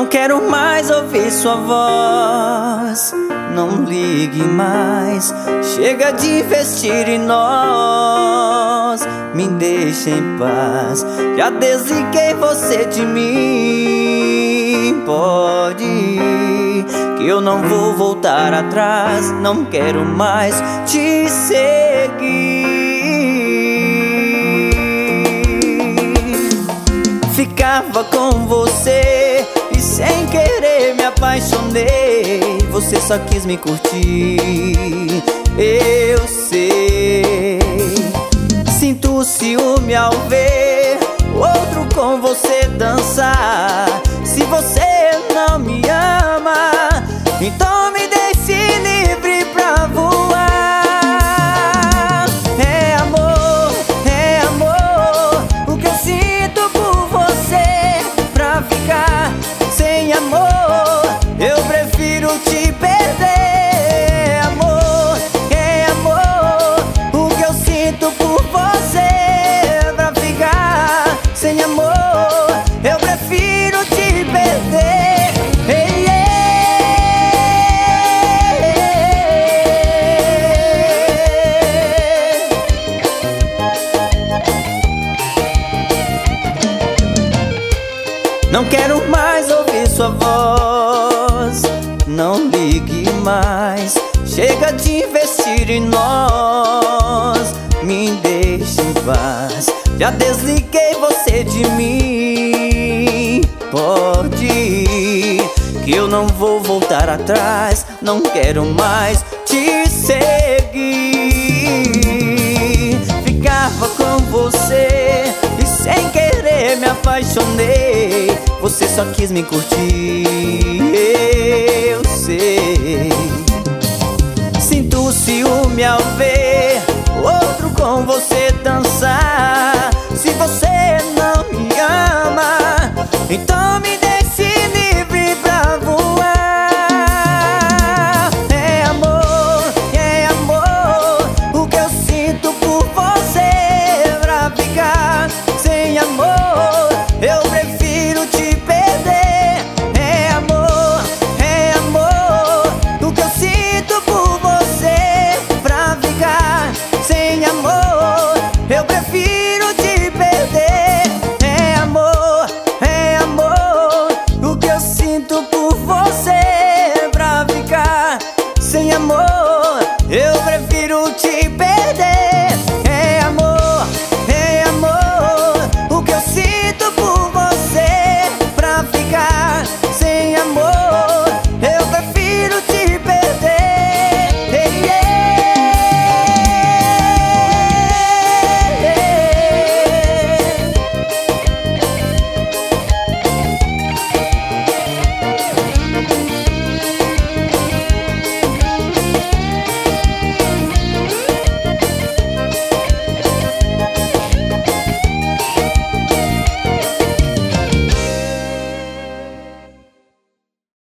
Não quero mais ouvir sua voz. Não ligue mais, chega de investir em nós. Me deixa em paz, já desliguei você de mim. Pode ir, que eu não vou voltar atrás. Não quero mais te seguir. Ficava com você e sem querer me apaixonei. Você só quis me curtir, eu sei. Sinto o ciúme ao ver outro com você dançar. Se você não me ama, então me deixe livre pra voar. É amor, o que eu sinto por você. Pra ficar sem amor, eu prefiro te perder. É amor, o que eu sinto por você. Pra ficar sem amor, eu prefiro te perder. Hey, yeah. Não quero mais ouvir sua voz. Não ligue mais, chega de investir em nós. Me deixe em paz, já desliguei você de mim. Pode ir, que eu não vou voltar atrás. Não quero mais te seguir. Ficava com você e sem querer me apaixonei. Você só quis me curtir, eu sei. Sinto o ciúme ao ver outro com você dançar. Se você não me ama, então me